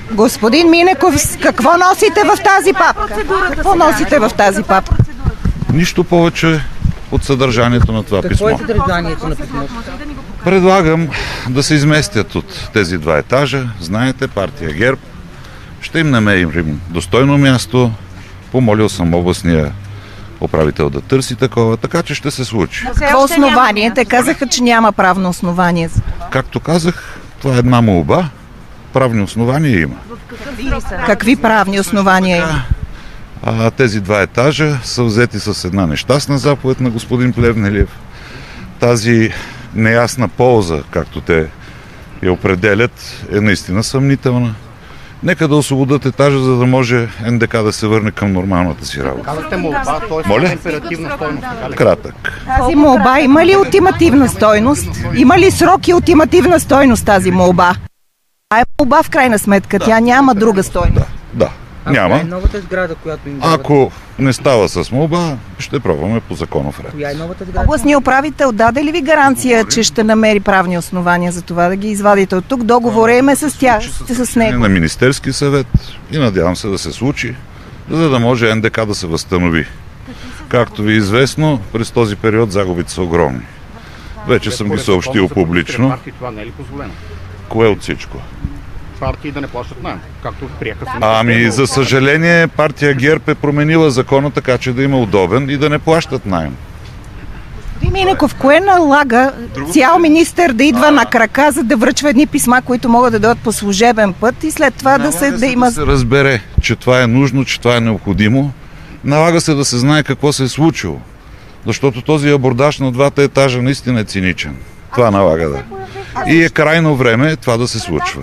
Господин Минеков, какво носите в тази папка? Какво носите в тази папка? Нищо повече от съдържанието на това писмо. Какво е съдържанието на писмото? Предлагам да се изместят от тези два етажа. Знаете, партия ГЕРБ. Ще им намерим достойно място. Помолил съм областния управител да търси такова, така че ще се случи. Какво основание? Те казаха, че няма правно основание. Както казах, това е една молба. Правни основания има. Какви правни основания има? Тези два етажа са взети с една нещастна заповед на господин Плевнелиев. Тази неясна полза, както те я определят, е наистина съмнителна. Нека да освободят етажа, за да може НДК да се върне към нормалната си работа. Казахте молба, т.е. императивна стойност. Кратък. Тази молба има ли ултимативна стойност? Има ли срок и ултимативна стойност тази молба? А е молба в крайна сметка, тя няма друга стойност. Да, няма. Коя е новата сграда, която им дават? Ако не става с молба, ще пробваме по законов ред. Коя е новата сграда? Областният управител даде ли ви гаранция, че ще намери правни основания за това да ги извадите от тук? Договорът им е с тях, с него. На Министерски съвет и надявам се да се случи, за да може НДК да се възстанови. Както ви е известно, през този период загубите са огромни. Вече съм ги съобщил публично. Това не е ли позволено? Кое от всичко? Партии да не плащат наем, както приеха се. Ами, за съжаление, партия ГЕРБ е променила закона така, че да има удобен и да не плащат наем. Минеков, кое налага цял министър да идва на крака, за да връчва едни писма, които могат да дойдат по служебен път и след това да има... Да се разбере, че това е нужно, че това е необходимо. Налага се да се знае какво се е случило. Защото този абордаж на двата етажа наистина е циничен. Това налага, да. И е крайно време това да се случва.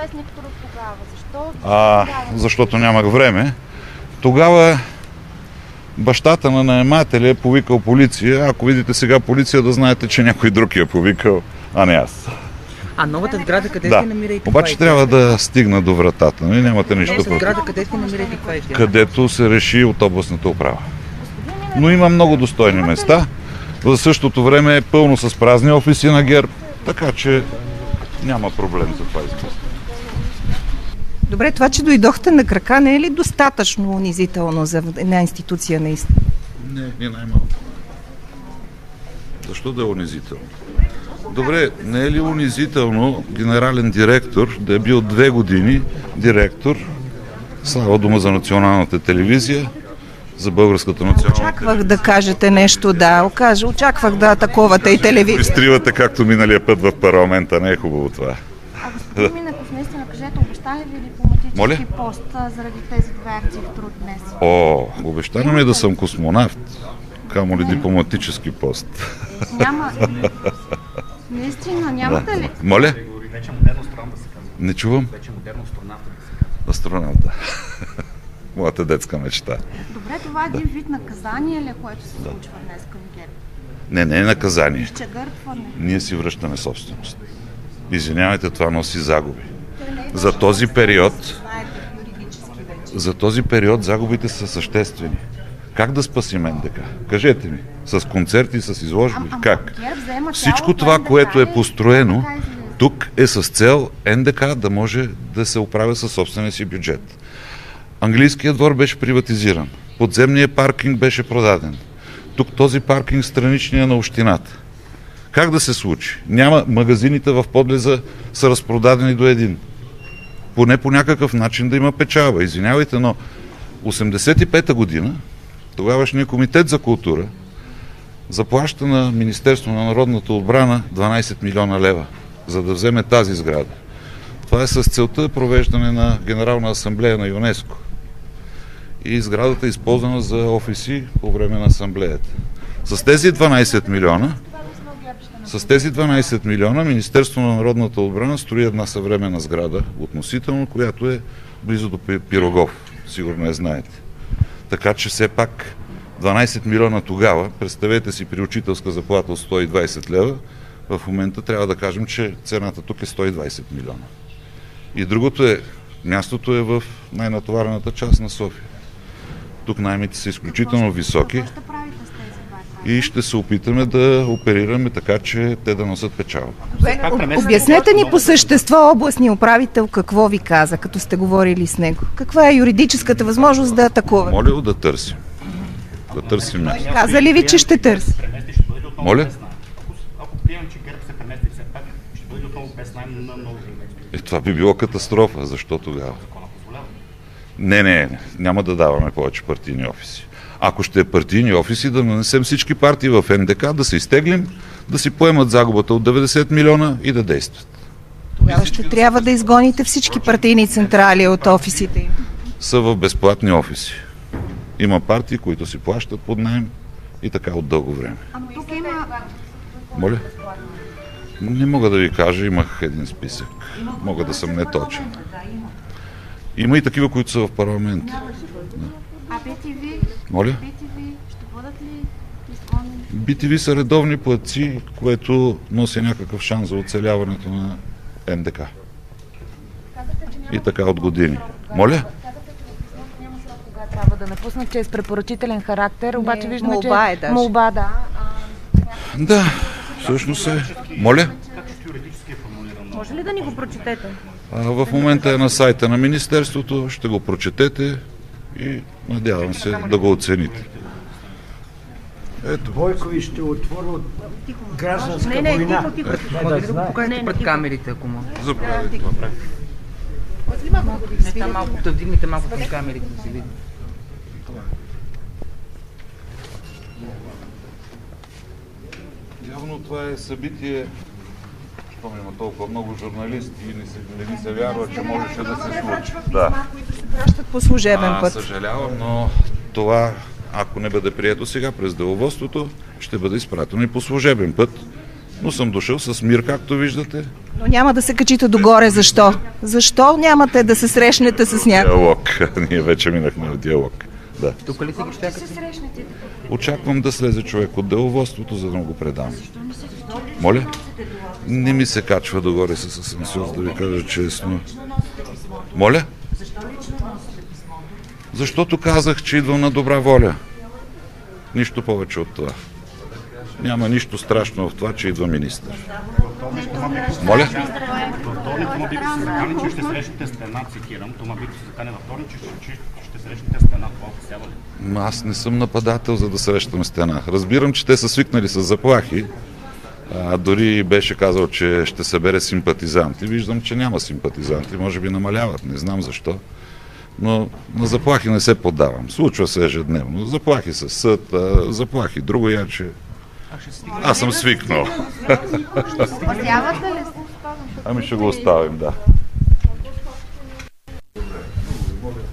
Защото нямах време. Тогава бащата на наемателя е повикал полиция. Ако видите сега полиция, да знаете, че някой друг я повикал, а не аз. А новата сграда къде се намира и каква обаче е? трябва да стигна до вратата. Нямате нищо Новата против. сграда къде се намира и каква е? Където се реши от областната управа. Но има много достойни места. За същото време е пълно с празни офиси на ГЕРБ, така че няма проблем за това изместение. Добре, това, че дойдохте на крака, не е ли достатъчно унизително за една институция наистина? Не най-малко. Защо да е унизително? Добре, не е ли унизително генерален директор да е бил 2 години директор, слава дума за националната телевизия, за българската национална телевизия? Очаквах да кажете нещо, очаквах да атакувате и телевизия. Изтривате както миналия път в парламента, не е хубаво това. Господин Минеков, наистина кажете, обещали ли дипломатически пост заради тези две акции в труд днес? Обещано ми е да съм космонавт, камо ли дипломатически пост. Няма. Наистина, нямате ли? Моля? Вече модерно астронавт да се казва. Не чувам. Вече модерно астронавт да се казва. Астронавт, да. Моята детска мечта. Добре, това е един вид наказание ли, което се случва днес към ГЕРБ? Не е наказание. Изчегъртване. Ние си връщаме собственост. Извинявайте, това носи загуби. За този период загубите са съществени. Как да спасим НДК? Кажете ми. С концерти, с изложби? Как? Всичко това, което е построено тук, е с цел НДК да може да се оправя със собствения си бюджет. Английският двор беше приватизиран. Подземният паркинг беше продаден. Тук този паркинг страничния на общината. Как да се случи? Магазините в Подлеза са разпродадени до един. Поне по някакъв начин да има печалба. Извинявайте, но 85-та година тогавашният комитет за култура заплаща на Министерство на народната отбрана 12 милиона лева, за да вземе тази сграда. Това е с целта провеждане на Генерална асамблея на ЮНЕСКО. И сградата е използвана за офиси по време на асамблеята. С тези 12 милиона Министерство на народната отбрана строи една съвременна сграда, относително, която е близо до Пирогов. Сигурно я знаете. Така че все пак 12 милиона тогава, представете си при учителска заплата от 120 лева, в момента трябва да кажем, че цената тук е 120 милиона. И другото е, мястото е в най-натоварената част на София. Тук наемите са изключително високи. Какво ще правите с тези и ще се опитаме да оперираме така, че те да носят печалба. Обяснете ни по същество областния управител какво ви каза, като сте говорили с него. Каква е юридическата възможност да атакува? Моля да търсим. Да търсим място. Каза ли ви, че ще търси? Моля? Ако приемем, че ГЕРБ се премести все пак, ще бъде отново без найем на нови инвестори. Това би било катастрофа. Защо тогава? Не, няма да даваме повече партийни офиси. Ако ще е партийни офиси, да нанесем всички партии в НДК, да се изтеглим, да си поемат загубата от 90 милиона и да действат. Тогава ще трябва да изгоните всички партийни централи от офисите им. Са в безплатни офиси. Има партии, които си плащат под наем и така от дълго време. Тук има... Моля? Не мога да ви кажа, имах един списък. Мога да съм неточен. Има и такива, които са в парламента. А BTV? Моля? BTV ще бъдат ли изгонени? BTV са редовни платци, което носи някакъв шанс за оцеляването на НДК. И така от години. Моля? Трябва да напуснат, че е с препоръчителен характер, обаче виждаме, молба че... е даже. Молба, да. Да, всъщност е. Моля? Може ли да ни го прочетете? В момента е на сайта на Министерството, ще го прочетете и надявам се да го оцените. Ето. Бойко ще отворят гражданска война. Може ли да го покажете пред камерите, ако може? Заповядайте. Не, там малко да вдигнете малко към камерите да се види. Явно това е събитие, щом има толкова много журналисти и не ни се вярва, че можеше да се случи. Да. Пращат по служебен път. Съжалявам, но това, ако не бъде прието сега през деловодството, ще бъде изпратено и по служебен път. Но съм дошъл с мир, както виждате. Но няма да се качите догоре. Защо? Защо нямате да се срещнете с някой? Диалог. Ние вече минахме в диалог. Да. Тук ли си ги чакате? Очаквам да слезе човек от деловодството, за да го предам. Моля? Не ми се качва догоре с асансьор, да ви кажа честно. Моля? Защото казах, че идвам на добра воля. Нищо повече от това. Няма нищо страшно в това, че идва министър. Моля? В вторник Тома Биков се закани, че ще срещнете стена, цитирам. Тома Биков се закани във вторник, че ще срещнете стена. Това офисява ли? Аз не съм нападател, за да срещам стена. Разбирам, че те са свикнали с заплахи. Дори беше казал, че ще събере симпатизанти. Виждам, че няма симпатизанти. Може би намаляват, не знам защо. Но на заплахи не се поддавам. Случва се ежедневно. Заплахи с съд, заплахи друго яче. Аз съм свикнал. Спасявате ли се? Ами ще го оставим, да.